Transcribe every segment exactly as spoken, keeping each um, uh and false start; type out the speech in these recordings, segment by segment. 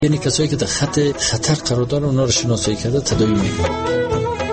یعنی کسایی که در خط خطر قرار دارن اونا رو شناسایی کرده تداوی میکنه.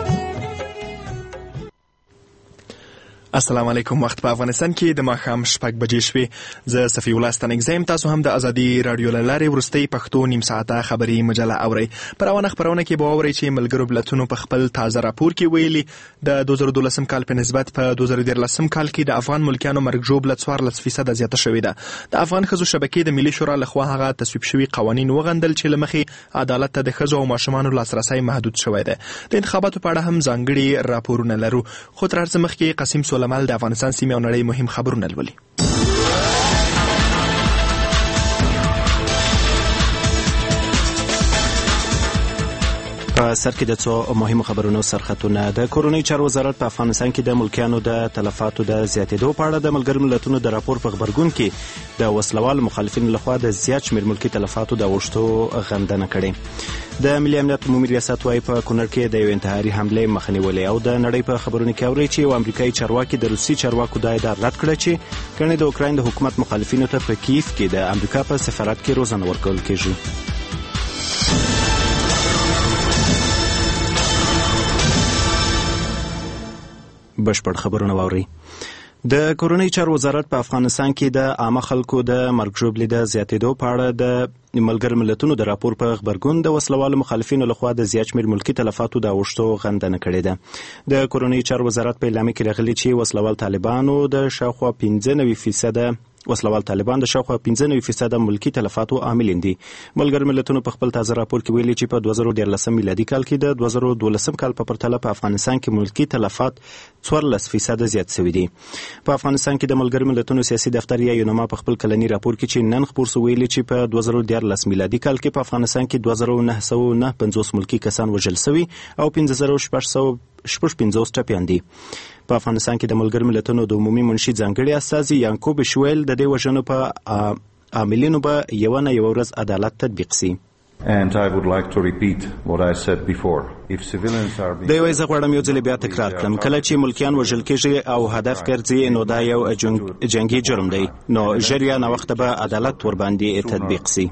السلام علیکم. وخت په افغانستان کې د ماښام شپږ بجې شوې. زه صفي الله ستانک زیم. تاسو هم د ازادي رادیو له لارې وروستۍ پښتو نیم ساعته خبري مجله اورئ. په روانه خپرونه کې به واورئ چې ملګرو ملتونو په خپل تازه راپور کې ویلي د دوه زره دولسم کال په نسبت په دوه زره دیارلسم کال کې د افغان ملکیانو مرګ ژوبله څوارلس فیصده زیاته شوې ده. د افغان ښځو شبکې د ملي شورا لخوا هغه تصویب شوي قوانین وغندل چې له مخې عدالت ته د ښځو او ماشومانو لاسرسی محدود شوی دی. د انتخاباتو په اړه هم ځانګړي راپورونه لرو. خو تر هر څه مخکې قاسم سولمل د افغانستان سیمې او نړۍ مهم خبرونه لولي. په سر کې د څو مهمو خبرونو سرخطونه. د کورنۍ چارو وزارت په افغانستان کې د ملکیانو د تلفاتو د زیاتېدو په اړه د ملګرو ملتونو د راپور په غبرګون کې د وسلوال مخالفینو لخوا د زیات شمېر ملکي تلفاتو د اوښتو غندنه کړې. د ملي امنیت عمومي ریاست وايي په کونړ کې د یو انتحاري حملې مخه نیولې. او د نړۍ په خبرونو کې اوري چې یو امریکایي چارواکي د روسي چارواکو دا ادعا رد کړه چې ګڼې د اوکراین د حکومت مخالفینو ته په کیف کې د امریکا په سفارت کې روزنه ورکول کېږي. بشپړ خبرونه واوري. د کورنۍ چارو وزارت په افغانستان کې د عامه خلکو د مرګ ژوبلې د زیاتېدو په اړه د ملګرو ملتونو د راپور په غبرګون د وسلوالو مخالفینو لخوا د زیات شمېر ملکي تلفاتو د اوښتو غندنه کړې ده. د کورنۍ چارو وزارت په اعلامیه کې راغلي چې وسلوال طالبانو د شاوخوا پنځه نوي فیصده وسلوال طالبان د شاوخوا پنځه نوي فیصده ملکي تلفاتو عاملین دي. ملګرو ملتونو په خپل تازه راپور کې ویلي چې په دوه زره دیارلسم میلادي کال کې د دوه زره دولسم کال په پرتله په افغانستان کې ملکي تلفات څوارلس فیصده زیات شوي دي. په افغانستان کې د ملګرو ملتونو سیاسي دفتر یا یونما په خپل کلني راپور کې چې نن خپور شو ویلي چې په دوه زره دیارلس میلادي کال کې په افغانستان کې دوه زره نهه سوه نهه پنځوس ملکي کسان وژل شوي او پنځه زره شپږ سوه شپږ پنځوس ټپیان دي. په افغانستان کې د ملګرو ملتونو د عمومي منشي ځانګړي استازي یانکوب شویل د دې وژنو په عاملینو به یوه نه یوه ورځ عدالت تطبیق سي. And I would like to repeat what I said before. If civilians are being... د یوې زه غواړم یو ځل بیا تکرار کړم. کله چې ملکیان وژل کېږي او هدف ګرځي نو دا یو جنگي جرم دی. نو ژر یا ناوخته به عدالت ورباندې تطبیق سي.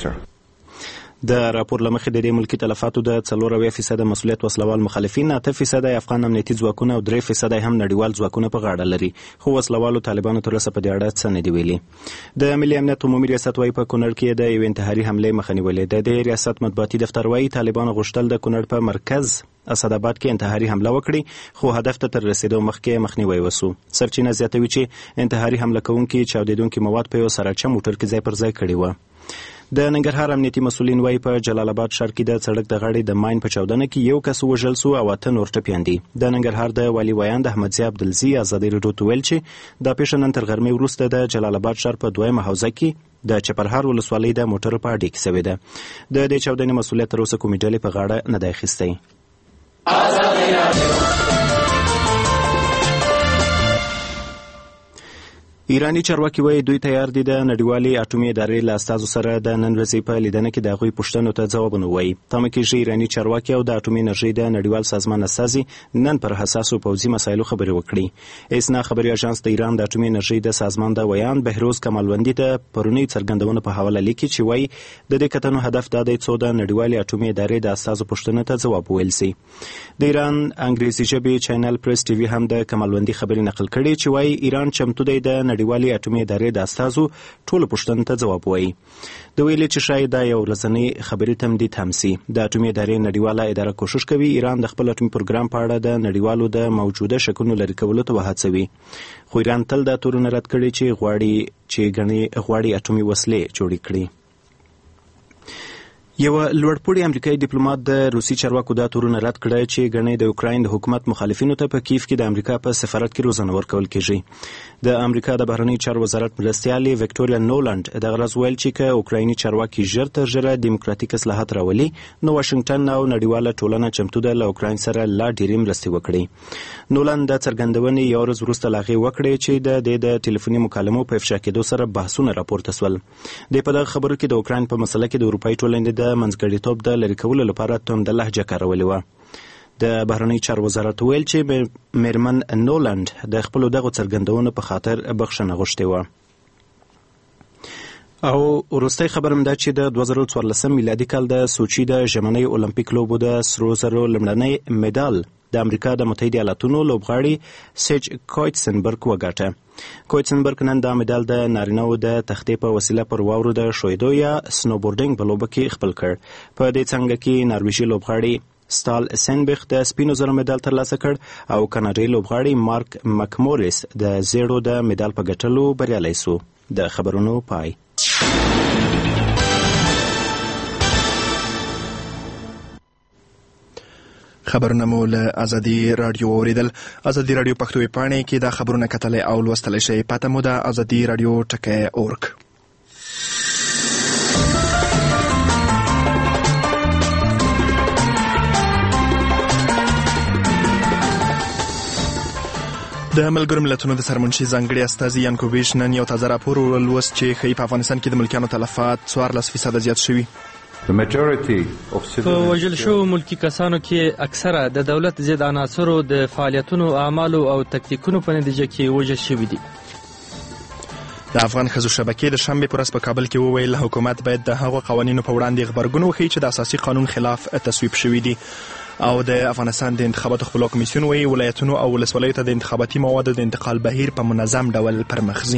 د راپور لمخې د دې ملکي تلفاتو د څلور اویا فیصده مسؤلیت وسلوال مخالفین، اته فیصده افغان امنیتي ځواکونه او درې فیصده هم نړیوال ځواکونه په غاړه لري. خو وسلوالو طالبانو تر اوسه په دې اړه څه نه دي ویلي. د ملي امنیت عمومي ریاست وايي په کونړ کې د یو انتحاري حملې مخه نیولې ده. د ریاست مطبوعاتي دفتر وايي طالبانو غوښتل د کونړ په مرکز اسداباد کې انتحاري حمله وکړي، خو هدف ته تر رسیدو مخکې مخنیوی وسو. سرچینه زیاتوي چې انتحاري حمله کوونکي چاودیدونکي مواد په یو سراچه موټر کې ځای پر ځای کړي و. د ننګرهار امنیتي مسولین وايي په جلال آباد ښار کې د سړک د غاړې د ماین په چاودنه کې یو کس وژل سو او اته نور ټپیان دي. د ننګرهار د والي ویاند احمدزي عبدالزي ازادي راډیو ته ویل چې دا پیښه نن تر غرمې وروسته د جلال آباد ښار په دویمه حوزه کې د چپرهار ولسوالۍ د موټرو په اډې کې شوې ده. د دې چاودنې مسؤلیت تر اوسه کومې ډلې په غاړه نه دی اخیستی. ایرانی چارواکي وايي دوی تیار دي د نړیوالې اټومي ادارې له استازو سره د نن ورځې په لیدنه کې د هغوی پوښتنو ته ځوابونه ووایي. تمه کېږي ایراني چارواکي او د اټومي انرژۍ د نړیوال سازمان استازي نن پر حساسو پوځي مسایلو خبرې وکړي. اسنا خبري اژانس د ایران د اټومي انرژۍ د سازمان د ویان بهروز کمالوندي د پرونی څرګندونه په حواله لیکي چې وايي د دې کتنو هدف دا دی څو د نړیوالې اټومي ادارې د استازو پوښتنو ته ځواب وویل سي. د ایران انګریزي ژبې چینل پریس ټي وي هم د کمالوندي خبري نقل کړي چې وايي ایران چمتو دی د نړیوالې اټومي ادارې د استازو ټولو پوښتنو ته ځواب ووایي. د ویلي چې شاید دا یو ورځنی خبري تمدید هم سي. د اټومي ادارې نړیواله اداره کوشش کوي ایران د خپل اټومي پروګرام په اړه د نړیوالو د موجوده شکونو لرې کولو ته وهڅوي. خو ایران تل دا تورونه رد کړي چې غواړي چې ګڼې غواړي اټومي وسلې جوړې کړي. یو لوړپوړی امریکایي ډیپلوماټ د روسي چارواکو دا تورونه رد کړه چې ګڼې د اوکراین د حکومت مخالفینو ته په کیف کې د امریکا په سفارت کې روزنه ورکول کېږي. د امریکا د بهرنیو چارو وزارت مرستیالې وکټوریا نولند دغه ورځ ویل چې که اوکرایني چارواکي ژر تر ژره دیموکراتیک اصلاحات راولي نو واشنګټن او نړیواله ټولنه چمتو ده له اوکراین سره لا ډېرې مرستې وکړي. نولند دا څرګندونې یو ورځ وروسته له هغې وکړې چې د دې د ټلیفوني مکالمو په افشا کېدو سره بحثونه راپورته سول. د په دغه خبرو کې د اوکراین په مسله کې د اروپایي ټولنې د منځګړیتوب د لرې کولو لپاره تنده لهجه کارولې وه. د بهرنیو چارو وزارت ویل چې میرمن نولند د خپلو دغو څرګندونو په خاطر بخښنه غوښتې وه. او وروستی خبرم دا چې د دوه زره څوارلسم میلادي کال د سوچي د ژمنۍ اولمپیک لوبو د سرو زرو لومړنی مډال د امریکا د متحده ایالاتونو لوبغاړي سیج کویټسنبرګ وګاټه. کویټسنبرګ نن دا مډال د نارینه‌و د تختې په وسیله پر واورو د ښویېدو یا سنوبورډینګ په لوبه کې خپل کړ. په دې څنګه کې نارویژي لوبغاړي ستال سنبخ د سپینو زرو مډال ترلاسه کړ او کاناډایي لوبغاړي مارک مکمورس د زیړو د مډال په ګټلو بریالی سو. د خبرونو پای. خبرونه مو له ازادي رادیو اوریدل. ازادي رادیو پښتو ویبپاڼې کې دا خبرونه کتلای او لوستلای شئ. پته مو د ازادي رادیو ټکی اورګ. د ملګرو ملتونو د سرمنشي ځانګړي استازي یانکوبیش نن یو تازه راپور ولوست چې ښیي په افغانستان کې د ملکیانو تلفات څوارلس فیصده زیات شوي. په وژل شوو ملکي کسانو کې اکثره د دولت ضد عناصرو د فعالیتونو اعمالو او تکتیکونو په نتیجه کې وژل شوي دي. د افغان ښځو شبکې د شنبې په ورځ په کابل کې وویل حکومت باید د هغو قوانینو په وړاندې غبرګون وښیي چې د اساسي قانون خلاف تصویب شوي دي. او د افغانستان د انتخاباتو خپلواک کمیسیون وایي ولایتونو او ولسوالیو ته د انتخاباتي موادو د انتقال بهیر په منظم ډول پرمخ ځي.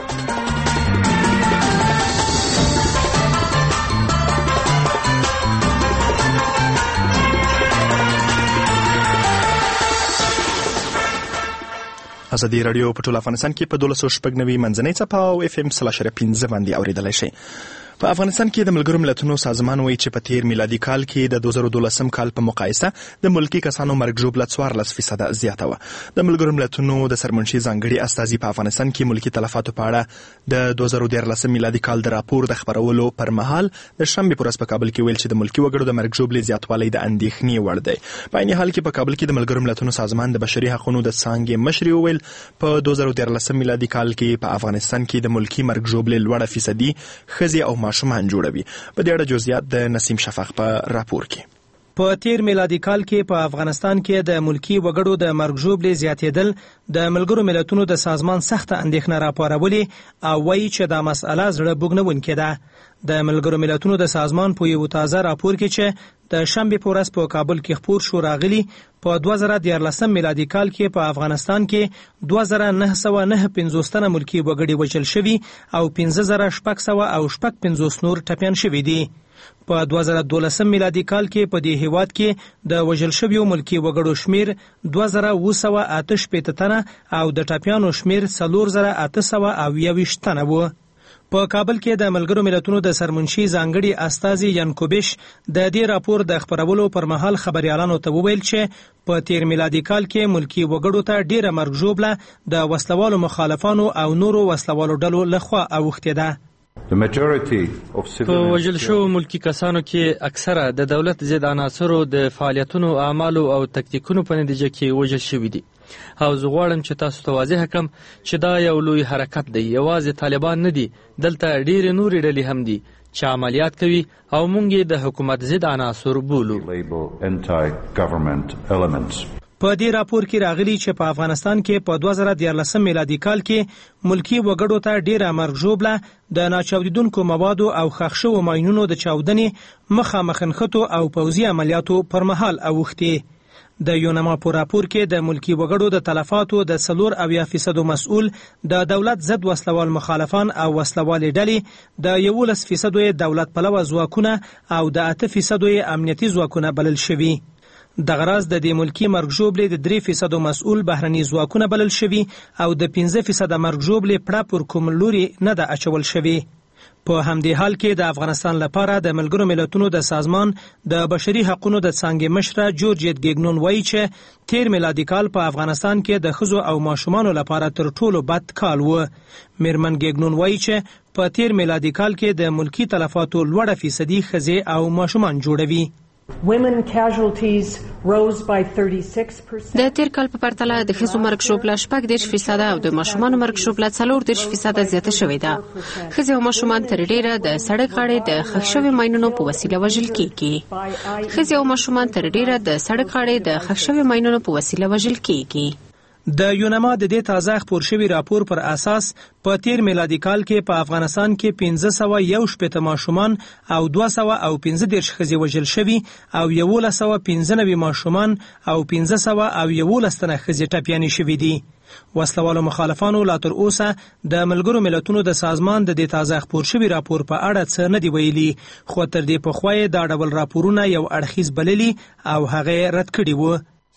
ازادي رادیو په ټول افغانستان کې په دولس سوه شپږ نوي منځنۍ څپه او اف ام سل اشاریه پنځه باندې اورېدلی شئ. په افغانستان کې د ملګرو ملتونو سازمان وایي چې په تیر میلادي کال کې د دوه زره دولسم کال په مقایسه د ملکي کسانو مرګ ژوبله څوارلس فیصده زیاته وه. د ملګرو ملتونو د سرمنشي ځانګړي استازي په افغانستان کې ملکي تلفاتو په اړه د دوه زره دیارلسم میلادي کال د راپور د خپرولو پر مهال د شنبې په ورځ په کابل کې ویل چې د ملکي وګړو د مرګ ژوبلې زیاتوالی د اندېښنې وړ دی. په عین حال کې په کابل کې د ملګرو ملتونو سازمان د بشري حقوقو د څانګې مشري وویل په دوه زره دیارلسم میلادي کال کې په افغانستان کې د ملکي مرګ ژوبلې لوړه فیصدي ښځې او ماشومان جوړوي. په دې اړه جزئیات د نسیم شفق په راپور کې. په تیر میلادي کال کې په افغانستان کې د ملکی وګړو د مرګ ژوبلې زیاتېدل د ملګرو ملتونو د سازمان سخته اندېښنه راپارولې او وایي چې دا مسئله زړه بوږنونکې ده. د ملګرو ملتونو د سازمان په یو تازه راپور کې چې د شنبې په ورځ په کابل کې خپور شو راغلی په دوه زره دیارلسم میلادي کال کې په افغانستان کې دوه زره نه سوه نه پنځوس تنه ملکی وګړي وژل شوي او پنځه زره شپږ سوه او شپږ پنځوس نور ټپیان شوي دي. په دوه زره دولسم میلادي کال کې په دې هیواد کې د وژل شویو ملکی وګړو شمیر دوه زره اوه سوه اته شپېته تنه او د ټپیانو شمیر څلور زره اته سوه او یوویشت تنه و. په کابل کې د ملګرو ملتونو د سرمنشي ځانګړي استازي یانکوبیش د دې راپور د خپرولو پر مهال خبريالانو ته وویل چې په تیر میلادي کال کې ملکی وګړو ته ډیره مرګ ژوبله د وسلوالو مخالفانو او نورو وسلوالو ډلو لخوا اوښتې ده. په وژل شوو ملکی کسانو کې اکثره د دولت ضد عناصرو د فعالیتونو اعمالو او تکتیکونو په نتیجه کې وژل شوي دي. او زه غواړم چې تاسو ته واضح کړم چې دا یو لوی حرکت دی. یوازې طالبان نه دي، دلته ډېرې نورې ډلې هم دي چې عملیات کوي او موږ یې د حکومت ضد عناصر بولو. په دې راپور کې راغلی چې په افغانستان کې په دوه زره دیارلسم میلادي کال کې ملکی وګړو ته ډیره مرګ ژوبله د ناچاودیدونکو موادو او ښخ شوو ماینونو د چاودنې مخامخ نښتو او پوځي عملیاتو پر مهال اوښتې. د یونما په راپور کې د ملکی وګړو د تلفاتو د څلور اویا فیصدو مسؤل د دولت ضد وسلوال مخالفان او وسلوالې ډلې د یولس فیصدو دولت پلوه ځواکونه او د اته فیصدو امنیتي ځواکونه بلل شوي. دغه راز د دې ملکی مرګ ژوبلې د درې فیصدو مسؤل بهرني ځواکونه بلل شوي او د پنځه فیصده مرګ ژوبلې پړه پر کوم لوري نه ده اچول شوي. په همدې حال کې د افغانستان لپاره د ملګرو ملتونو د سازمان د بشري حقوقو د څانګې مشره جورجیت ګیګنون وایي چې تیر میلادي کال په افغانستان کې د ښځو او ماشومانو لپاره تر ټولو بد کال و. میرمن ګیګنون وایي چې په تیر میلادي کال کې د ملکی تلفاتو لوړه فیصدي ښځې او ماشومان جوړوي. د تیر کال په پرتله د ښځو مرګ ژوبله شپږ دېرش فیصده او د ماشومانو مرګ ژوبله څلور دېرش فیصده زیاته شوې ده. ښځې او ماشومان تر ډیره د سړک غاړې د ښخ شویو ماینونو په وسیله وژل کیږي. ښځې او ماشومان تر ډیره د سړک غاړې د ښخ شویو ماینونو په وسیله وژل کیږي. د یونما د دې تازه خپور شوي راپور پر اساس په تیر میلادي کال کې په افغانستان کې پنځه سوه یو شپېته ماشومان او دوه سوه او پنځه دېرش ښځې وژل شوي او یولس سوه پنځه نوي ماشومان او پنځه سوه او یولس تنه ښځې ټپیانې شوي دي. وسلوالو مخالفانو لا تر اوسه د ملګرو ملتونو د سازمان د دې تازه خپور شوي راپور په اړه څه نه دی ویلي، خو تر دې پخوا یې دا ډول راپورونه یو اړخیز بللي او هغه رد کړي وو.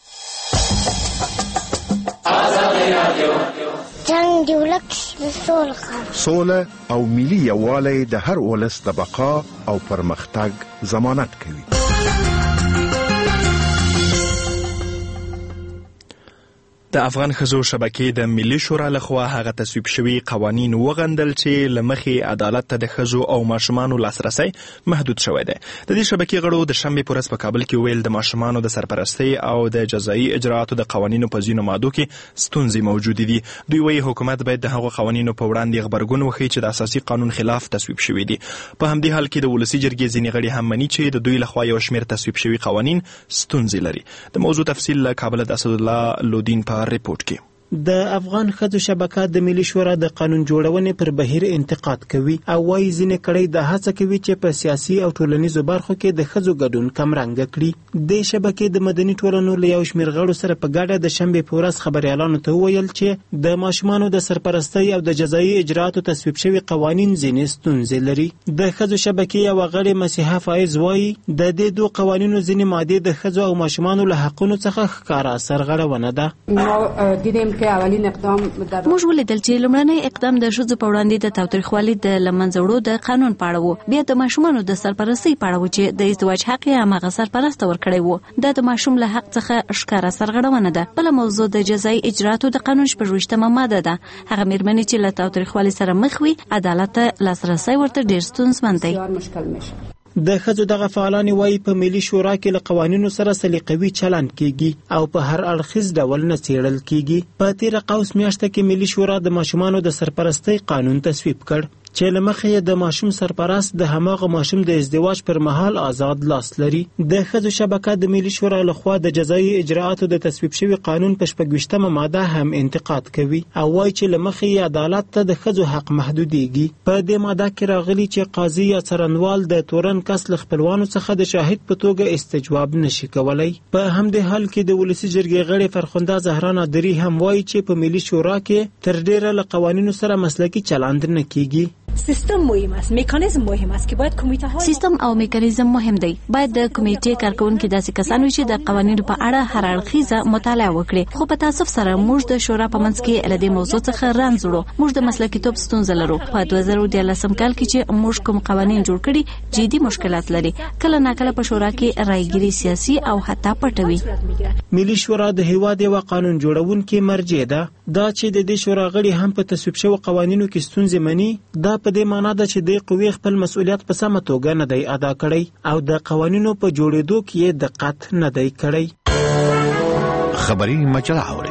جنگ دی ولک سوله سوله او ملي یووالی د هر ولس د بقا او پرمختګ ضمانت کوي. د افغان ښځو شبکې د ملي شورا لخوا هغه تصویب شوي قوانین وغندل چې له مخې عدالت ته د ښځو او ماشومانو لاسرسی محدود شوی دی. د دې شبکې غړو د شنبې په ورځ په کابل کې ویل د ماشومانو د سرپرستۍ او د جزایي اجرااتو د قوانینو په ځینو مادو کې ستونزې موجودې دي. دوی وایي حکومت باید د هغو قوانینو په وړاندې غبرګون وښیي چې د اساسي قانون خلاف تصویب شوي دي. په همدې حال کې د ولسي جرګې ځینې غړي هم مني چې د دوی لخوا یو شمېر تصویب شوي قوانین ستونزې لري. د موضوع تفصیل له کابل د اسدالله لودین په ریپورت کې. د افغان ښځو شبکه د ملي شورا د قانون جوړونې پر بهیر انتقاد کوي او وايي ځینې کړۍ د هڅه کوي چې په سیاسي او ټولنیزو برخو کې د ښځو ګډون کمرنګه کړي. د شبکې د مدني ټولنو له یو شمېر غړو سره په ګډه د شنبې په ورځ خبریالانو ته وویل چې د ماشومانو د سرپرستۍ او د جزایي اجرااتو تصویب شوي قوانین ځینې ستونزې لري. د ښځو شبکې یوه غړې مسیحه فایز وايي د دې دوه قوانینو ځینې مادې د ښځو او ماشومانو له حقونو څخه ښکاره سرغړونه ده. موږ ولیدل چې لومړنی اقدام د ښځو په وړاندې د تاوتریخوالي د له منځه وړو د قانون په اړه و، بیا د ماشومانو د سرپرستۍ په اړه و چې د ازدواج حق یې هماغه سرپرسته ورکړی و. دا د ماشوم له حق څخه ښکاره سرغړونه ده. بله موضوع د جزایي اجرااتو د قانون شپږویشتمه ماده ده. هغه مېرمنې چې له تاوتریخوالي سره مخ وي عدالت ته لاسرسی ورته ډېر ستونزمن دی. د ښځو دغه فعالانې وايي په ملي شورا کې له قوانینو سره سلیقوي چلند کیږي او په هر اړخیز ډول نه څیړل کیږي. په تیره قوس میاشته کې ملي شورا د ماشومانو د سرپرستۍ قانون تصویب کړ چې له مخې د ماشوم سرپرست د هماغه ماشوم د ازدواج پر مهال آزاد لاس لري. د ښځو شبکه د ملي شورا لخوا د جزایي اجرااتو د تصویب شوي قانون په شپږویشتمه ماده هم انتقاد کوي او وايي چې له مخې عدالت ته د ښځو حق محدودیږي. په دې ماده کې راغلي چې قاضي یا څارنوال د تورن کس له خپلوانو څخه د شاهد په توګه استجواب نشي کولای. په همدې حال کې د ولسي جرګې غړې فرخنده زهرا نادري هم وايي چې په ملي شورا کې تر ډیره له قوانینو سره مسلکي چلند نه کیږي. سیستم مهم است، میکانیزم مهم است که باید کمیته های سیستم او میکانیزم مهم دی. باید د کمیټې کارکونکو داسې کسان وي چې د قوانینو په اړه هر اړخیزه مطالعه وکړي. خو په تاسف سره موږ د شورا په منځ کې له دې موضوع څخه رنځ وړو. موږ د مسلکیتوب ستونزه لرو. په دوه زره دیارلسم کال کې چې موږ کوم قوانین جوړ کړي جدي مشکلات لري. کله ناکله په شورا کې رایګيري سیاسي او حتی پټوي. ملي شورا د هیواد یو قانون جوړونکې مرجع ده. دا چې د دې شورا غړي هم په تصویب شوی قوانینو کې ستونزې مني، دا په دې معنی ده چې د قوی خپل مسؤلیت په سمه توګه نه دی ادا کړی او د قوانینو په جوړېدو کې دقت نه دی کړی. خبري مجله اوري.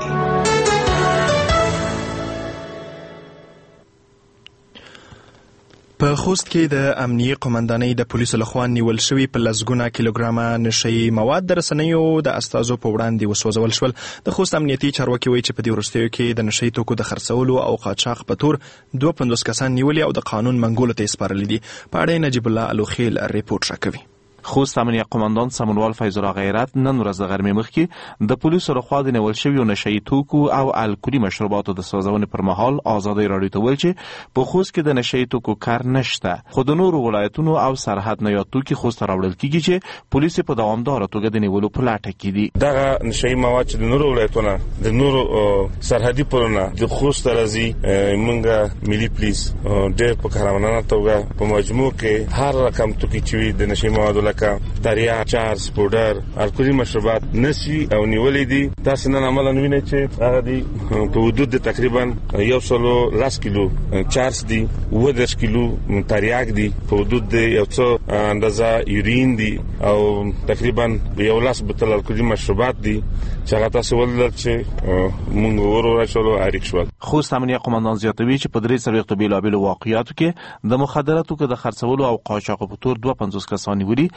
په خوست کې د امنیه قومندانۍ د پولیسو لخوا نیول شوي په لسګونه کیلوګرامه نشهیي مواد د رسنیو د استازو په وړاندې وسوځول شول. د خوست امنیتي چارواکي وایي چې په دې وروستیو کې د نشهیي توکو د خرڅولو او قاچاق په تور دوه پنځوس کسان نیولي او د قانون منګولو ته یې سپارلي دي. په اړه نجیب الله الوخیل ریپورټ راکوي. خوست امنیه قومندان سمونوال فیض الله غیرت نن ورځ د غرمې مخکې د پولیسو لخوا د نیول شویو نشهیي توکو او الکولي مشروباتو د سوځونې پر مهال ازادۍ راډیو ته ویل چې په خوست کې د نشهیي توکو کار نشته، خو د نورو ولایتونو او سرحد نه یاد توکي خوست ته راوړل کیږي چې پولیس په دوامداره توګه د نیولو په لټه کې دي. دغه نشهیي مواد چې د نورو ولایتونو د نورو سرحدي پلونه د خوست راځي، موږ ملي پولیس ډېر په کارمنانه توګه په مجموع کې هر رقم توکي چې د نشهیي موادو لکه دریا، چارس، پودر، الکولي مشروبات نشي او نیولې دي. تاسو نن عملاً وینئ چې هغه دي په حدود د تقریبا یو سلو لاس کیلو چارس دي، اووه دېرش کیلو تریاک دي، په حدود د یو څو اندازه یورین دي او تقریبا یو لاس بوتل الکولي مشروبات دي چې هغه تاسو ولر چې موږ ورور شولو اړیک شول. خوست امنیه قومندان زیاتوي چې په درې څلوېښتو بیلابیلو واقعیاتو کې د مخدراتو د خرڅولو او قاچاق په تور دوه پنځوس کسان نیولي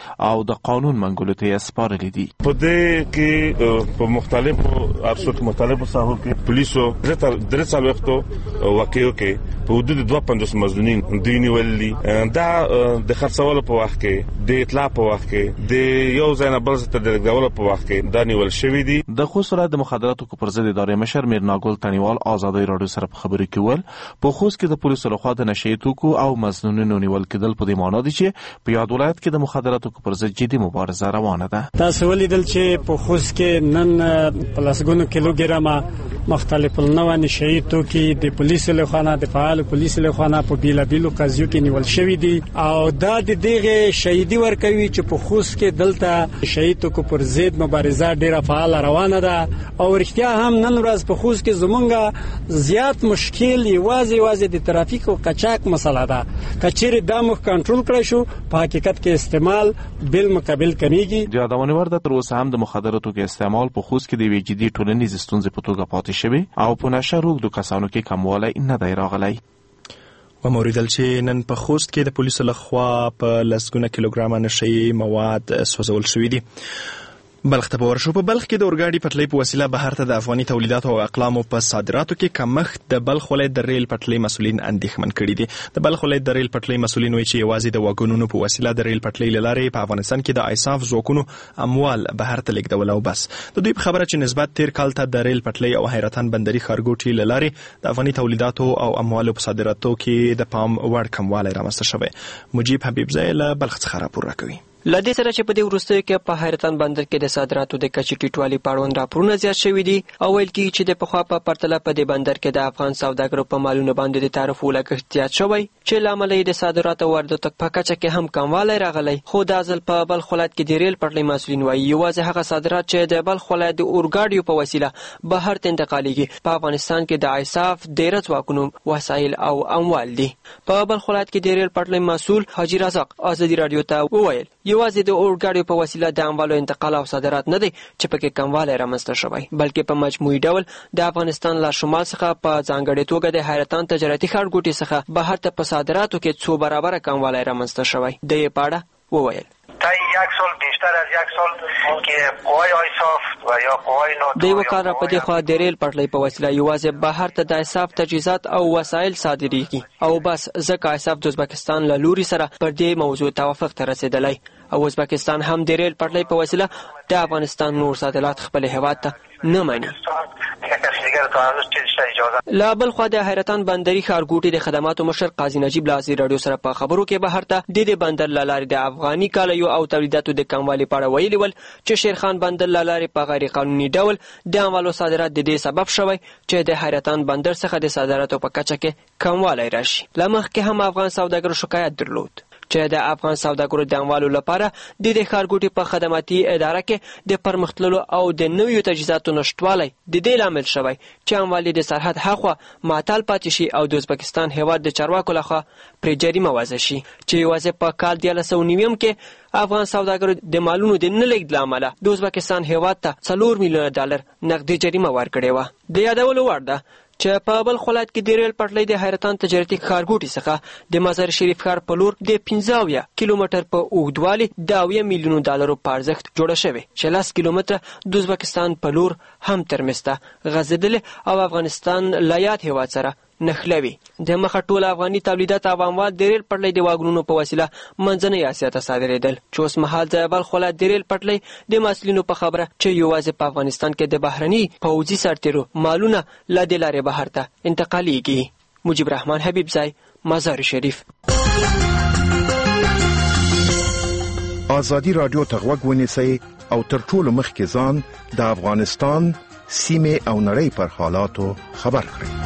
او د قانون منګولو ته سپارلي دي. په دې کې په مختلفو ارشو کې مختلفو ساحو کې پولیسو درې څلور وختو واقعو کې په حدود دوه پنځوس مظنونین دوی نیولي. دا د خرڅولو په وخت کې د اطلاع په وخت کې د یو ځای نه بل ځای ته د لېږدولو په وخت کې دا نیول شوي دي. د خوست ولایت د مخدراتو پر ضد ادارې مشر میرناګل تڼیوال ازادۍ راډیو سره په خبرو کې وویل په خوست کې د پولیسو لخوا د نشه توکو او مظنونینو نیول کېدل په دې معنی دي چې په یاد ولایت کې د مخدراتو پر ضد جدي مبارزه روانه ده. تاسو ولیدل چې په خوست کې نن په لسګونو کیلوګرامه مختلف النوع نشه توکي د پولیسو لخوا نه د فعال پولیسو لخوا نه په بیلابیلو قضیو کې نیول شوي دي او دا د دغه شهیدي ورکوي چې په خوست کې دلته شهید توکو پر ضد مبارزه ډیره فعال روانه ده او رښتیا هم نن ورځ په خوست کې زمونږ زیات مشکل یوازې یوازې د ترافیک او قاچاق مسله ده. کچېرې دا مخ کنټرول کړی شو په حقیقت کې استعمال بل مقابل کمیږي. د یادونه ورده تر اوسه هم د مخدراتو کې استعمال په خوست کې د وی جدي ټولنیز ستونزې په توګه پاتې شوی او په نشه روغ کسانو کې کموالی نه دی راغلی. و موریدل چې نن په خوست کې د پولیسو لخوا په لسګونه کیلوګرام نشئی مواد سوځول شوي دي. بلخ ته ورشو. په بلخ کې د اورګاډي پټلۍ په وسیله بهر ته د افغاني تولیداتو او اقلامو په صادراتو کې کمښت د بلخ ولایت د ریل پټلۍ مسولین اندېښمن کړي دي. د بلخ ولایت د ریل پټلۍ مسولین وایي چې یوازې د واګونونو په وسیله د ریل پټلۍ له لارې په افغانستان کې د ایساف ځواکونو اموال بهر ته لیږدول او بس. د دوی په خبره چې نسبت تیر کال ته د ریل پټلۍ او حیرتان بندري ښارګوټي له لارې د افغاني تولیداتو او اموالو په صادراتو کې د پام وړ کموالی رامنځته شوی. مجيب حبیبزی له بلخ څخه راپور راکوي. لدې سره چې په دې وروستیو کې په حیرتان بندر کې د صادراتو د کچې ټیټوالي په اړوند راپورونه زیات شوي دي او ویل کېږي چې د پخوا په پرتله په دې بندر کې د افغان سوداګرو په مالونو باندې د تعرفو لګښت زیات شوی چې له امله یې د صادراتو او وارداتو په کچه کې هم کموالی راغلی. خو دا ځل په بلخ ولایت کې د ریل پټلۍ مسؤلین وایي یوازې هغه صادرات چې د بلخ ولایت د اورګاډیو په وسیله بهر ته انتقالیږي په افغانستان کې د ایساف ډیره ځواکونو وسایل او اموال دي. په بلخ ولایت کې د ریل پټلۍ مسؤل حاجي رزاق ازادي رادیو ته وویل یوازې د اورګاډیو په وسیله د اموالو انتقال او صادرات نه دي چې پکې کموالی رامنځته شوی بلکې په مجموعي ډول د افغانستان له شمال څخه په ځانګړې توګه د حیرتان تجارتي ښارګوټي څخه بهر ته په صادراتو کې څو برابره کموالی رامنځته شوی. د یې په اړه وویل تا یک سال بیشتر از یک سال که قوای ایساف و یا قوای ناتو د یو کال را په دې خوا د ریل پټلۍ په وسیله یوازې بهر ته د ایساف تجهیزات او وسایل صادریږي او بس ځکه ایساف د ازبکستان له لوري سره پر دې موضوع توافق ته رسېدلی او ازبکستان هم د ریل پټلۍ په وسیله د افغانستان نور صادرات خپل هیواد ته نه مني. لا بل خوا د حیرتان بندري ښارګوټي د خدماتو مشر قاضي نجیب له ازادي رادیو سره په خبرو کې بهر ته د دې بندر له لارې د افغاني کالیو او تولیداتو د کموالي په اړه ویلي ول چې شیرخان بندر له لارې په غیر قانوني ډول د اموالو صادرات د دې سبب شوی چې د حیرتان بندر څخه د صادراتو په کچه کې کموالی راشي. له مخکې هم افغان سوداګرو شکایت درلود چې د افغان سوداګرو د اموالو لپاره د دې ښارګوټي په خدماتي اداره کې د پرمختللو او د نویو تجهیزاتو نشتوالی د دې لامل شوی چې اموال د سرحد هاخوا معطل پاتې شي او د ازبکستان هیواد د چارواکو لخوا پرې جریمه وضع شي چې یوازې په کال دیارلس سوه نویم کې افغان سوداګرو د مالونو د نه لیږد له امله د ازبکستان هیواد ته څلور میلیونه ډالر نقدي جریمه ورکړې وه. د یادولو وړ ده چې په بلخ ولایت کې د ریل پټلۍ د حیرتان تجارتي ښارګوټي څخه د مزار شریف ښار په لور د پنځه اویا کیلومتر په اوږدوالي د اویا میلیونو ډالرو په ارزښت جوړه شوې چې لس کیلومتره د ازبکستان په لور هم ترمنځ ته غځېدلې او افغانستان له یاد هیواد سره نښلوي. د مخه ټول افغاني تولیدات او اموال د ریل پټلۍ د واګونونو په وسیله منځنۍ اسیا ته صادرېدل چې اوس مهال د بلخ ولایت د ریل پټلۍ د مسؤلینو په خبره چې یوازې په افغانستان کې د بهرني پوځي سرتیرو مالونه له دې لارې بهر ته انتقالیږي. مجيب رحمان حبیبزی، مزار شریف. ازادي رادیو ته غوږ ونیسئ او تر ټولو مخکې ځان د افغانستان سیمې او نړۍ پر حالاتو خبر کړئ.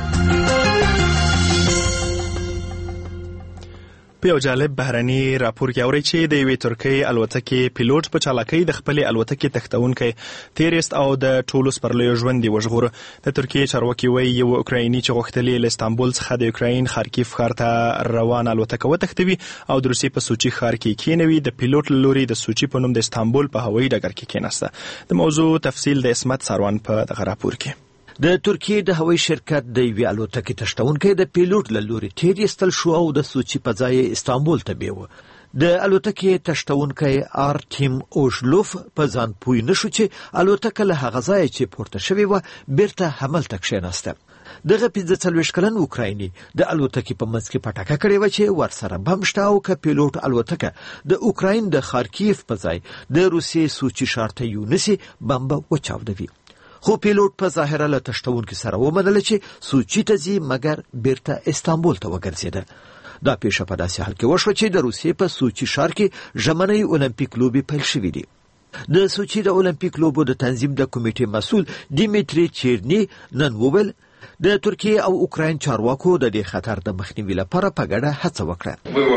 په یو جالب بهرني راپور کې اوري چې د یوې ترکۍ الوتکې پیلوټ په چالاکۍ د خپلې الوتکې تښتونکی تیریست او د ټولو سپرلیو ژوند یې وژغوره. د ترکیې چارواکي وایي یو اوکرایني چې غوښتل یې له استانبول څخه د یوکراین خارکیف ښار ته روانه الوتکه وتښتوي او د روسیې په سوچي ښار کې کېنوي، د پیلوټ له لوري د سوچي په نوم د استانبول په هوایي ډګر کې کېناسته. د موضوع تفصیل د اسمت ساروان په دغه راپور کې. د ترکیې د هوایي شرکت د یوې الوتکې تښتونکی د پیلوټ له لوري تیر ایستل شو او د سوچي په ځای استانبول ته بیوه. د الوتکې تشتونکی آرتیم اوژلوف په ځان پوی نشو چې الوتکه له هغه ځایه چې پورته شوې وه بیرته هملته کښېناسته. دغه پنځه څلوېښت کلن اوکرایني د الوتکې په منځ کې پټکه کړې وه چې ورسره بم شته او که پیلوټ الوتکه د اوکراین د خارکیف په ځای د روسیې سوچي ښار ته یونسي بم به وچاودوي. خو پیلوټ په ظاهره له تشتونکي سره ومنله چې سوچي ته ځي مګر بیرته استانبول ته وګرځېده. دا پیښه په داسې حال کې وشوه چې د روسیې په سوچي ښار کې ژمنۍ اولمپیک لوبې پیل شوې دي. د سوچي د اولمپیک لوبو د تنظیم د کمیټې مسؤل دیمیتری چیرني نن وویل د ترکیې او اوکراین چارواکو د دې خطر د مخنیوي لپاره په ګډه هڅه وکړه.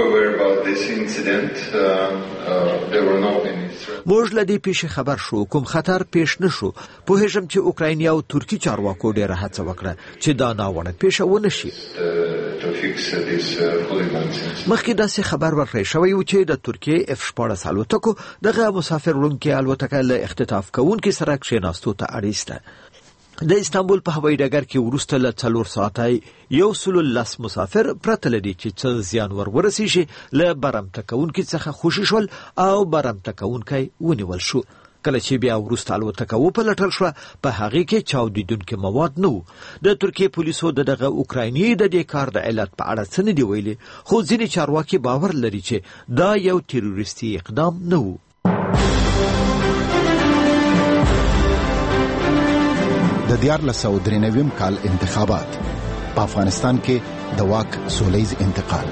موږ له دې پیښې خبر شو، کوم خطر پیښ نه شو. پوهېږم چې اوکرایني او ترکي چارواکو ډېره هڅه وکړه چې دا ناوړه پیښه ونه شي. مخکې داسې خبر ورکړی شوی و چې د ترکیې اف شپاړس الوتکو دغه مسافر وړونکې الوتکه له اختطاف کوونکي سره کښېناستو ته اړ ایسته. د استانبول په هوایي ډګر کې وروسته له څلور ساعته یو سل لس مسافر پرته لدی چې څه زیان ور ورسیږي له برمته کوونکي څخه خوشي شول او برمته کوونکی ونیول شو. کله چې بیا وروسته الوتکه وپلټل شوه په هغې کې چاودیدونکي مواد نه وو. د ترکیې پولیسو د دغه اوکرایني د دې کار د علت په اړه څه نه دي ویلي، خو ځینې چارواکي باور لري چې دا یو تروریستي اقدام نه وو. د دیارلس سوه درې نوي کال انتخابات په افغانستان کې د واک سولیز انتقال.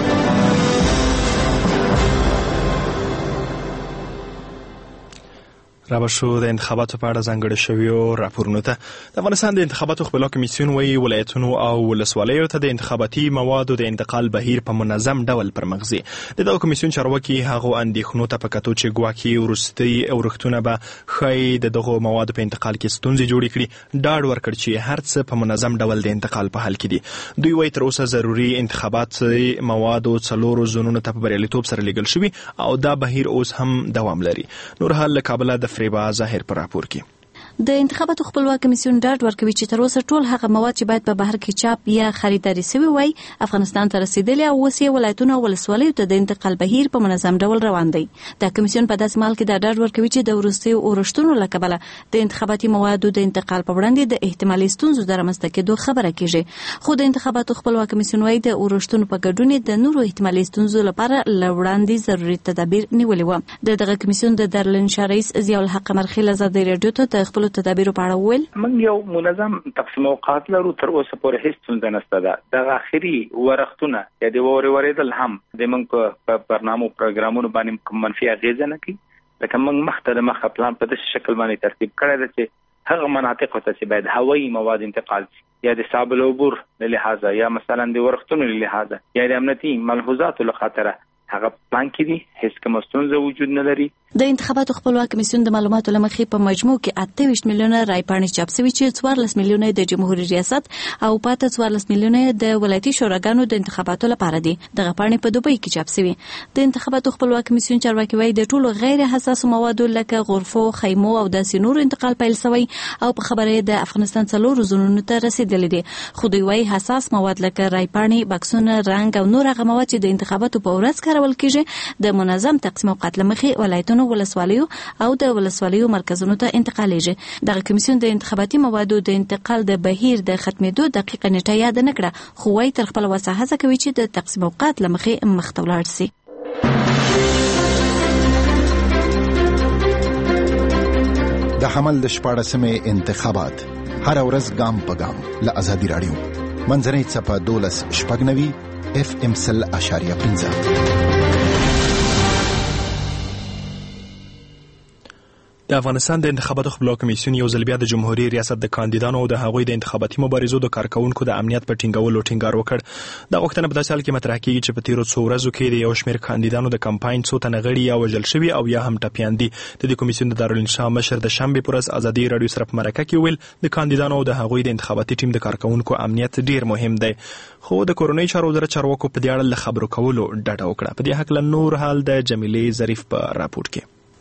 رابطه شو د انتخاباتو په اړه ځانګړي شویو راپورونو ته. د افغانستان د انتخاباتو خپلواک کمیسیون وایي ولایتونو او ولسوالیو ته د انتخاباتي موادو د انتقال بهیر په منظم ډول پرمغزي. د دغه کمیسیون چارواکي هغو اندېښنو ته په کتو چې ګواکې وروستي اورښتونه به ښایي د دغو موادو په انتقال کې ستونزې جوړې کړي، ډاډ ورکړ چې هر څه په منظم ډول د انتقال په حال کې دي. دوی وایي تر اوسه ضروري انتخابات موادو څلورو زونونو ته په بریالیتوب سره لیږل شوي او دا بهیر اوس هم دوام لري. نور حال له کابله د فریبا ظاهر پر راپور کې. د انتخاباتو خپلواک کمیسیون ډاډ ورکوي چې تر اوسه ټول هغه مواد چې باید په بهر کې چاپ یا خریداري شوي وای افغانستان ته رسیدلي او اوس یې ولایتونو او ولسوالیو ته د انتقال بهیر په منظم ډول روان دی. د کمیسیون په داسې مهال کې دا ډاډ ورکوي چې د وروستیو اورښتونو له کبله د انتخاباتي موادو د انتقال په وړاندې د احتمالي ستونزو د رامنځته کېدو خبره کیږي. خو د انتخاباتو خپلواک کمیسیون وایي د اورښتونو په ګډون د نورو احتمالي ستونزو لپاره له وړاندې ضروري تدابیر نیولي وو. د دغه کمیسیون د دارالانشا رئیس ضیاء الحق مرخیل ازادي رادیو ته د خپلو تدابیرو په اړه من یو منظم تقسیم اوقات لرو، تر اوسه پورې هیڅ ستونزه نشته ده. د اخري ورښتونه یا د ووري ورېدل هم د موږ په برنامو پروګرامونو باندې کوم منفي اغیزه نه کوي. لکه موږ مخته د مخه پلان په داسې شکل باندې ترتیب کړی ده چې هغه مناطق ته چې باید هوایي مواد انتقال شي یا د صعب العبور له لحاظه یا مثلا د ورښتونو له لحاظه یا د امنیتي ملحوظاتو له خاطره هغه پلان کې دي، هیڅ کومه ستونزه وجود نه لري. د انتخاباتو خپلواک کمیسیون د معلوماتو له مخې په مجموع کې اته ویشت میلیونه رای پاڼې چاپ شوي چې څوارلس میلیونه د جمهوریت ریاست او پاته څوارلس میلیونه د ولایتي شوراګانو د انتخاباتو لپاره دي. دغه پاڼې په دوبۍ کې چاپ شوي. د انتخاباتو خپلواک کمیسیون چارواکي وایي د ټولو غیر حساسو موادو لکه غرفو، خیمو او داسې نورو انتقال پیل شوی او په خبره د افغانستان څلورو زونونو ته رسیدلي دي. خو دوی وایي حساس مواد لکه رای پاڼې، بکسونه، رنګ او نور هغه مواد چې د انتخاباتو په ورځ کارول کیږي د منظم تقسیم اوقات له مخې ولایتونو، ولسوالیو او د ولسوالیو مرکزونو ته انتقالیږي. دغه کمیسیون د انتخاباتي موادو د انتقال د بهیر د ختمېدو دقیقه نیټه یاد نه کړه، خو وايي تر خپل وسه هڅه کوي چې د تقسیم اوقات له مخې مخته ولاړ شي. د حمل د شپاړسمې انتخابات هر ورځ ګام په ګام له ازادي رادیو منځنۍ څپه دولس شپږ نوي اف ام سل اشاریه پنځه. د افغانستان د انتخاباتو خپلواک کمیسیون یو ځل بیا د جمهوریت ریاست د کاندیدانو او د هغوی د انتخاباتي مبارزو د کارکونکو د امنیت په ټینګولو ټینګار وکړ. دا غوښتنه په داسې حال کې مطرح کیږي چې په تیرو څو ورځو کې د یو شمېر کاندیدانو د کمپاین څو تنه غړي یا وژل شوي او یا هم ټپیان دي. د دې کمیسیون د دارالانشا مشر د شنبې پر ورځ ازادي رادیو سره په مرکه کې ویل د کاندیدانو او د هغوی د انتخاباتي ټیم د کارکونکو امنیت ډیر مهم دی. خو د کورونی چارو وزارت چارواکو په دې اړه له خبرو کولو ډډه وکړه. په دې حق له نور حال د جمیلې ظریف په راپور کې.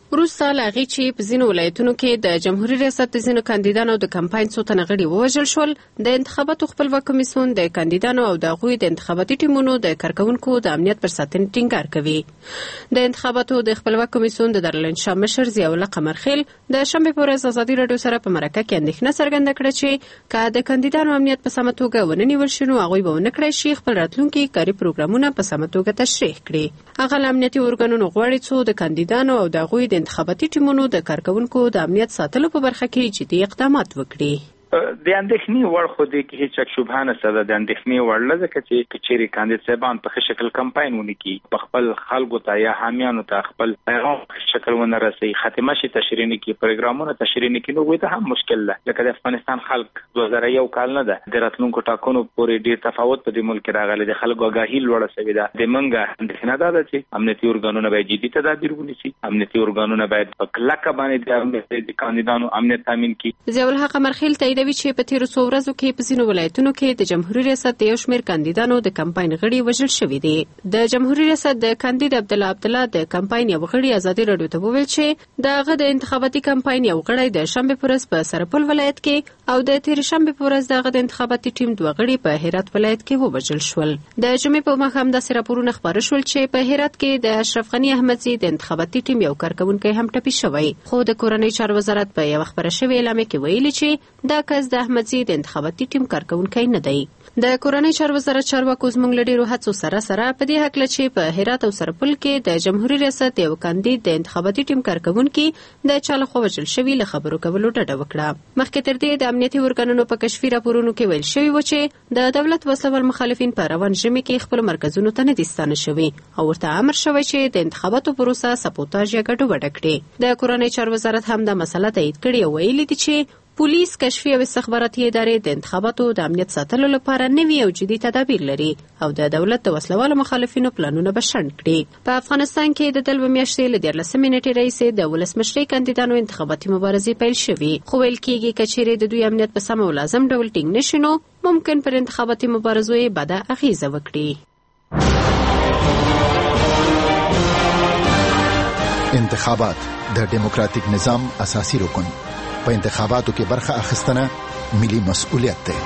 وروسته له هغې چې په ځینو ولایتونو کې د جمهوریت ریاست د ځینو کاندیدانو د کمپاین څو تنه غړي ووژل شول، د انتخاباتو خپلواک کمیسیون د کاندیدانو او د هغوی د انتخاباتي ټیمونو د کارکوونکو د امنیت پر ساتنې ټینګار کوي. د انتخاباتو د خپلواک کمیسیون د دارالانشا مشر ضیاءالله قمرخیل د شنبې په ورځ ازادي راډیو سره په مرکه کې اندېښنه څرګنده کړه چې که د کاندیدانو امنیت په سمه توګه ونه نیول شي نو هغوی به ونه کړای شي خپل راتلونکي کاري پروګرامونه په سمه توګه تشریح کړي. هغه له امنیتي ارګانونو غواړي څو د کاندیدانو او د هغوی د انتخاباتي ټیمونو د کارکوونکو د امنیت ساتلو په برخه کې جدي اقدامات وکړي. د اندېښنې وړ خو دې کې هیڅ شبهه نشته ده. د اندېښنې وړ لږه چې کچېرې کاندید صاحبان په ښه شکل کمپاین ونکړي، په خپل خلکو ته یا حامیانو ته خپل پیغام په شکل ونه رسوي، خاتمه شي تشریح نه کړي، پروګرامونه تشریح نه کړي، نو وایي ته هم مشکل ده. لکه د افغانستان خلک دوه زره یو کال نه ده د راتلونکو ټاکنو پورې ډېر تفاوت په دې ملک کې راغلی. د خلکو آګاهي لوړه شوې ده. د منګه اندېښنه دا ده چې امنیتي ارګانونه باید جدي تدابیر ونیسي، امنیتي ارګانونه باید په کلکه باندې د کاندیدانو امنیت تامین کړي. ضیاءالله قمرخیل تاییدوي چې په تیرو څو ورځو کې په ځینو ولایتونو کې د جمهوریت ریاست د یو شمېر کاندیدانو د کمپاین غړي وژل شوي دي. د جمهوریت ریاست د کاندید عبدالله عبدالله د کمپاین یو غړي ازادي راډیو ته وویل چې د هغه د انتخاباتي کمپاین یو غړی د شنبې په ورځ په سرپل ولایت کې او د تېرې شنبې په ورځ د هغه د انتخاباتي ټیم دوه غړي په هرات ولایت کې ووژل شول. د جمعې په ماښام داسې راپورونه خپاره شول چې په هرات کې د اشرف غني احمدزي د انتخاباتي ټیم یو کارکوونکی هم ټپي شوی، خو د کورنۍ چارو وزارت په یوه خپاره شوې اعلامیه کې ویلي چې دا کس د احمدزي د انتخاباتي ټیم کارکوونکی نه دی. د کورنۍ چارو وزارت چارواکو زموږ له ډېرو هڅو سره سره په دې هکله چې په هرات او سرپل کې د جمهوریت ریاست یو کاندید د انتخاباتي ټیم کارکوونکي د چا لخوا وژل شوي له خبرو کولو ډډه وکړه. مخکې تر دې د امنیتي ارګانونو په کشفي راپورونو کې ویل شوي و چې د دولت وسلوال مخالفین په روان ژمي کې خپل مرکزونو ته نه دي ستانه شوي او ورته امر شوی چې د انتخاباتو پروسه سپوتاژ یا ګډوډه کړي. د کورنۍ چارو وزارت هم دا مسله تایید کړې او ویلي دي چې پولیس، کشفي او استخباراتي ادارې د انتخاباتو د امنیت ساتلو لپاره نوي او جدي تدابیر لري او د دولت د وسلوالو مخالفینو پلانونه به شنډ کړي. په افغانستان کې د دلو میاشتې له دیارلسمې نیټې راهیسې د ولسمشرۍ کاندیدانو انتخاباتي مبارزې پیل شوي، خو ویل کېږي که چیرې د دوی امنیت په سمه او لازم ډول ټینګ نشي نو ممکن پر انتخاباتي مبارزو یې بده اغیزه وکړي. انتخابات د ډیموکراتیک نظام اساسي رکن. په انتخاباتو کې برخه اخیستنه ملي مسؤلیت دی.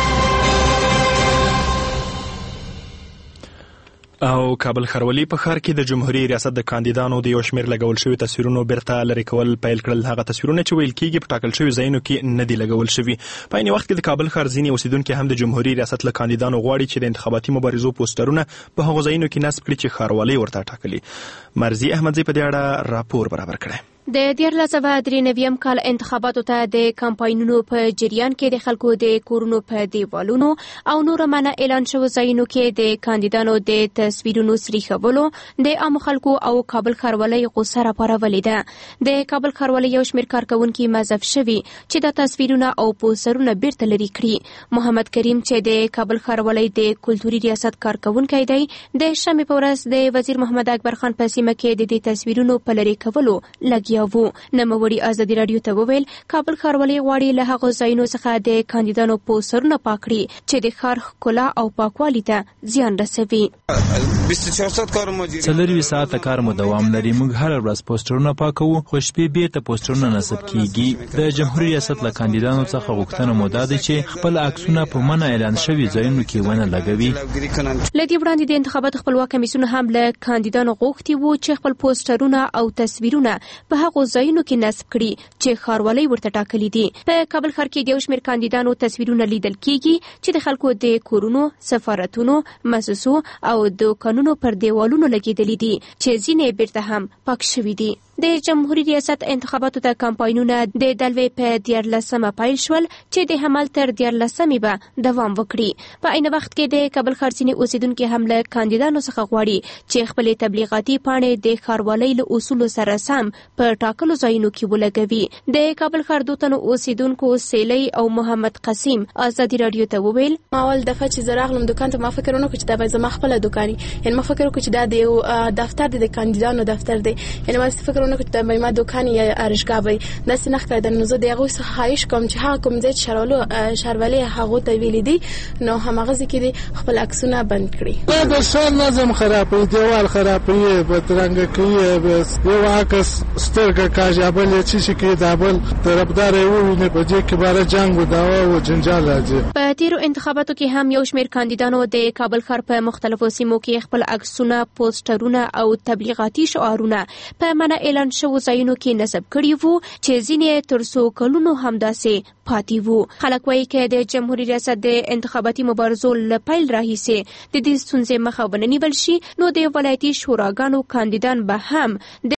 او کابل ښاروالي په ښار کې د جمهوریت ریاست د کاندیدانو د یو شمېر لګول شوي تصویرونو بیرته لرې کول پیل کړل. هغه تصویرونه چې ویل کېږي په ټاکل شوي ځایونو کې نه دي لګول شوي. په عین وخت کې د کابل ښار ځینې اوسیدونکي هم د جمهوریت ریاست له کاندیدانو غواړي چې د انتخاباتي مبارزو پوسټرونه په هغو ځایونو کې نصب کړي چې ښاروالۍ ورته ټاکلي. مرضي احمدزي په دې اړه راپور برابر کړی. د دیارلس سوه درې نویم کال انتخاباتو ته د کمپاینونو په جریان کې د خلکو د کورونو په دیوالونو او نور منع اعلان شوو ځایونو کې د کاندیدانو د تصویرونو سریښولو د عامو خلکو او کابل ښاروالۍ غوسه راپارولې ده. د کابل ښاروالۍ یو شمېر کارکوونکي مذف شوي چې دا تصویرونه او پوسټرونه بیرته لرې کړي. محمد کریم چې د کابل ښاروالۍ د کلتوري ریاست کارکوونکی دی، د شنبې په ورځ د وزیر محمد اکبر خان په سیمه کې د دې تصویرونو په لرې کولو لګیا وو. نوموړي ازادي راډیو ته وویل کابل ښاروالۍ غواړي له هغو ځایونو څخه د کاندیدانو پوسټرونه پاک کړي چې د ښار ښکلا او پاکوالي ته زیان رسوي. څلرویشت ساعته کار مو دوام لري. موږ هره ورځ پوسټرونه پاکوو خو شپې بیرته پوسټرونه نصب کیږي. د جمهوریت ریاست له کاندیدانو څخه غوښتنه مو دا ده چې خپل عکسونه په منع اعلان شوي ځایونو کې ونه لګوي. له دې وړاندې د انتخاباتو خپلواک کمیسیون هم له کاندیدانو غوښتي وو چې خپل پوسټرونه او تصویرونه په هغو ځایونو کې نصب کړي چې ښاروالۍ ورته ټاکلي دي. په کابل ښار کې د یو شمېر کاندیدانو تصویرونه لیدل کېږي چې د خلکو د کورونو، سفارتونو، مؤسسو او دوکانونو پر دیوالونو لګېدلي دي چې ځینې بیرته هم پاک شوي دي. د جمهوریت ریاست انتخاباتو ته کمپاینونه د دلوي په دیارلسمه پیل شول چې د حمل تر دیارلسمې به دوام وکړي. په عین وخت کې د کابل ښار ځینې اوسیدونکي هم له کاندیدانو څخه غواړي چې خپلې تبلیغاتي پاڼې د ښاروالۍ له اصولو سره سم په ټاکلو ځایونو کې ولګوي. د کابل ښار دوه تنو اوسیدونکو سیلۍ او محمد قسیم ازادي راډیو ته وویل ما اول دفعه چې زه راغلم دکان ته ما فکر ونه کړ چې دا به زما خپله دکان وي، یعنې ما فکر وکړ چې دا د یو دفتر دی، د کاندیدانو دفتر دی، یعنې ما فکر ونه ونه کړ د ما دکان یا ارشګا وي د سنخ کړه نو زه دغه څه خواهش کوم چې هغه کوم ځای شرالو شرولي هغه ته ویل دي نو همغه ځکه دي خپل عکسونه بند کړي دا شان نظم خرابوي دیوال خرابوي بدرنګ کوي بس یو عکس سترګه کاجابل چې شي کې دابل طرفدار یو نه بجې کې بار جنگ و داوا او جنجال راځي. په تیرو انتخاباتو کې هم یو شمېر کاندیدانو د کابل ښار په مختلفو سیمو کې خپل عکسونه، پوسټرونه او تبلیغاتي شعارونه په منع اعلان شوو ځایونو کې نصب کړي وو چې ځینې تر څو کلونو همداسې پاتې وو. خلک وایي چې د جمهوریت ریاست د انتخاباتي مبارزو له پیل راهیسې د دې ستونزې مخه ونه نیول شي نو د ولایتي شوراګانو کاندیدان به هم